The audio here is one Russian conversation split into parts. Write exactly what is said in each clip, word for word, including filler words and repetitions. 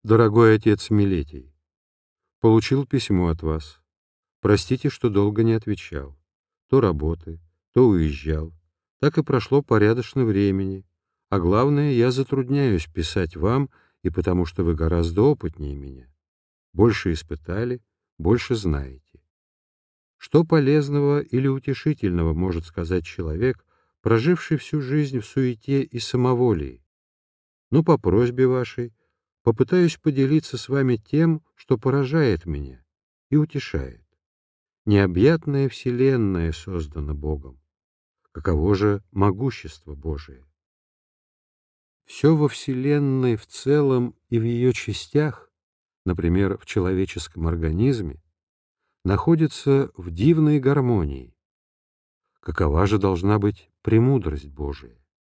Дорогой отец Милетий, получил письмо от вас. Простите, что долго не отвечал. То работы, то уезжал. Так и прошло порядочно времени. А главное, я затрудняюсь писать вам, и потому что вы гораздо опытнее меня. Больше испытали, больше знаете. Что полезного или утешительного может сказать человек, проживший всю жизнь в суете и самоволии? Но по просьбе вашей попытаюсь поделиться с вами тем, что поражает меня и утешает. Необъятная вселенная создана Богом. Каково же могущество Божие? Все во вселенной в целом и в ее частях, например, в человеческом организме, находится в дивной гармонии. Какова же должна быть премудрость Божия?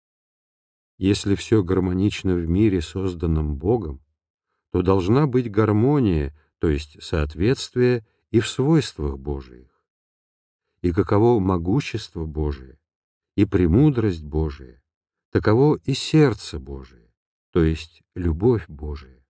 Если все гармонично в мире, созданном Богом, то должна быть гармония, то есть соответствие и в свойствах Божиих. И каково могущество Божие, и премудрость Божия, таково и сердце Божие, то есть любовь Божия.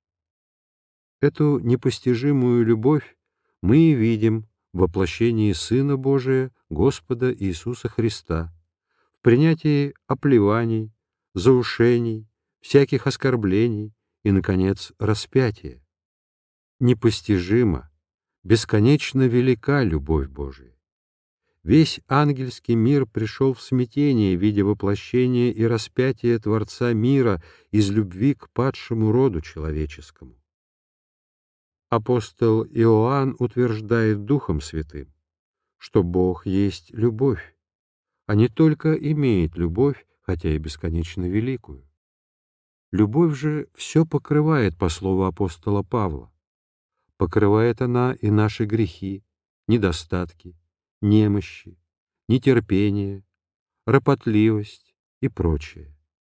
Эту непостижимую любовь мы и видим в воплощении Сына Божия, Господа Иисуса Христа, в принятии оплеваний, заушений, всяких оскорблений и, наконец, распятия. Непостижима, бесконечно велика любовь Божия. Весь ангельский мир пришел в смятение, видя воплощение и распятие Творца мира из любви к падшему роду человеческому. Апостол Иоанн утверждает Духом Святым, что Бог есть любовь, а не только имеет любовь, хотя и бесконечно великую. Любовь же все покрывает, по слову апостола Павла. Покрывает она и наши грехи, недостатки, немощи, нетерпение, ропотливость и прочее.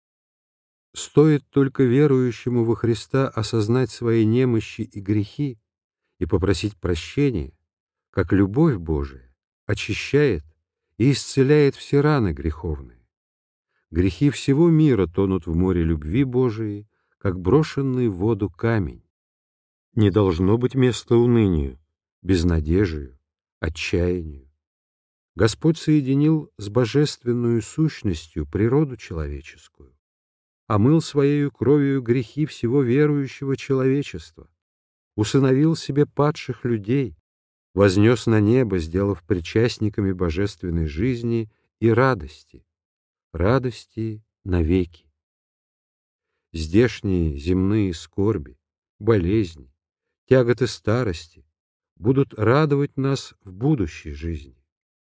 Стоит только верующему во Христа осознать свои немощи и грехи и попросить прощения, как любовь Божия очищает и исцеляет все раны греховные. Грехи всего мира тонут в море любви Божией, как брошенный в воду камень. Не должно быть места унынию, безнадежию, отчаянию. Господь соединил с божественную сущностью природу человеческую, омыл Своею кровью грехи всего верующего человечества, усыновил себе падших людей, вознес на небо, сделав причастниками божественной жизни и радости, радости навеки. Здешние земные скорби, болезни, тяготы старости будут радовать нас в будущей жизни.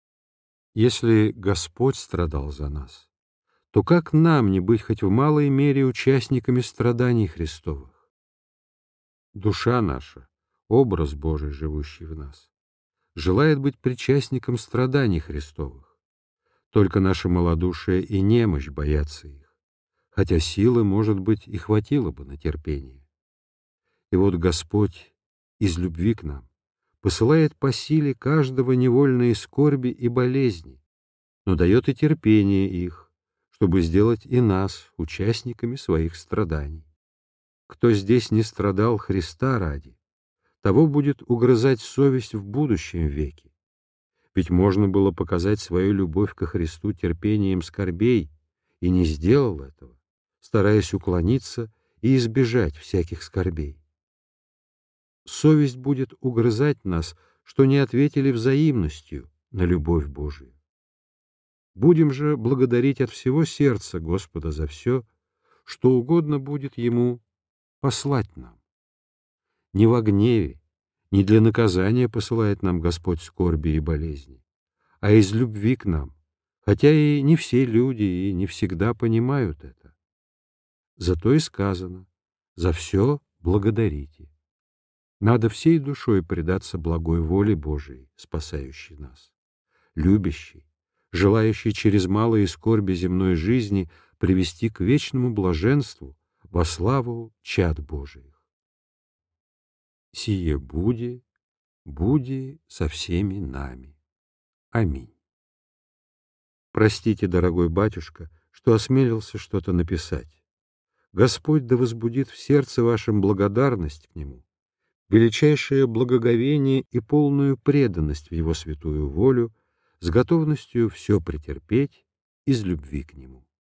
Если Господь страдал за нас, то как нам не быть хоть в малой мере участниками страданий Христовых? Душа наша, образ Божий, живущий в нас, желает быть причастником страданий Христовых. Только наше малодушие и немощь боятся их, хотя силы, может быть, и хватило бы на терпение. И вот Господь из любви к нам посылает по силе каждого невольные скорби и болезни, но дает и терпение их, чтобы сделать и нас участниками своих страданий. Кто здесь не страдал Христа ради, того будет угрызать совесть в будущем веке. Ведь можно было показать свою любовь ко Христу терпением скорбей, и не сделал этого, стараясь уклониться и избежать всяких скорбей. Совесть будет угрызать нас, что не ответили взаимностью на любовь Божию. Будем же благодарить от всего сердца Господа за все, что угодно будет Ему послать нам. Не во гневе, не для наказания посылает нам Господь скорби и болезни, а из любви к нам, хотя и не все люди и не всегда понимают это. Зато и сказано: «За все благодарите». Надо всей душой предаться благой воле Божией, спасающей нас, любящей, желающей через малые скорби земной жизни привести к вечному блаженству во славу чад Божиих. Сие буди, буди со всеми нами. Аминь. Простите, дорогой батюшка, что осмелился что-то написать. Господь да возбудит в сердце вашем благодарность к Нему, величайшее благоговение и полную преданность в Его святую волю, с готовностью все претерпеть из любви к Нему.